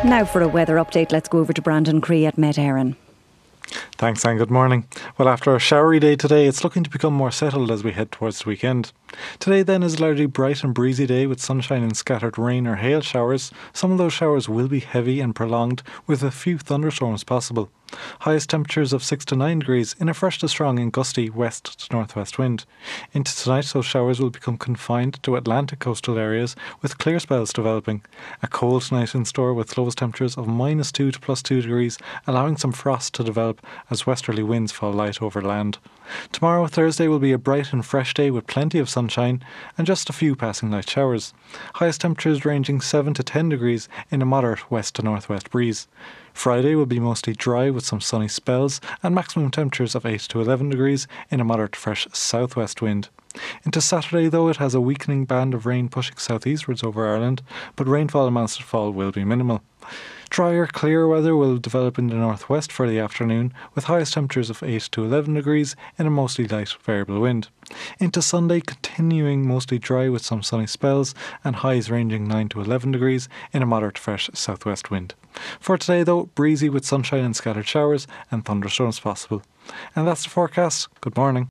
Now for a weather update, let's go over to Brandon Cree at Met Éireann. Thanks, and good morning. Well, after a showery day today, it's looking to become more settled as we head towards the weekend. Today then is a largely bright and breezy day with sunshine and scattered rain or hail showers. Some of those showers will be heavy and prolonged, with a few thunderstorms possible. Highest temperatures of 6 to 9 degrees in a fresh to strong and gusty west to northwest wind. Into tonight, those showers will become confined to Atlantic coastal areas with clear spells developing. A cold night in store with lowest temperatures of -2 to +2 degrees, allowing some frost to develop as westerly winds fall light over land. Tomorrow, Thursday, will be a bright and fresh day with plenty of sunshine and just a few passing light showers. Highest temperatures ranging 7 to 10 degrees in a moderate west to northwest breeze. Friday will be mostly dry with some sunny spells and maximum temperatures of 8 to 11 degrees in a moderate fresh southwest wind. Into Saturday, though, it has a weakening band of rain pushing southeastwards over Ireland, but rainfall amounts to fall will be minimal. Drier, clear weather will develop in the northwest for the afternoon, with highest temperatures of 8 to 11 degrees in a mostly light variable wind. Into Sunday, continuing mostly dry with some sunny spells and highs ranging 9 to 11 degrees in a moderate fresh southwest wind. For today, though, breezy with sunshine and scattered showers and thunderstorms possible. And that's the forecast. Good morning.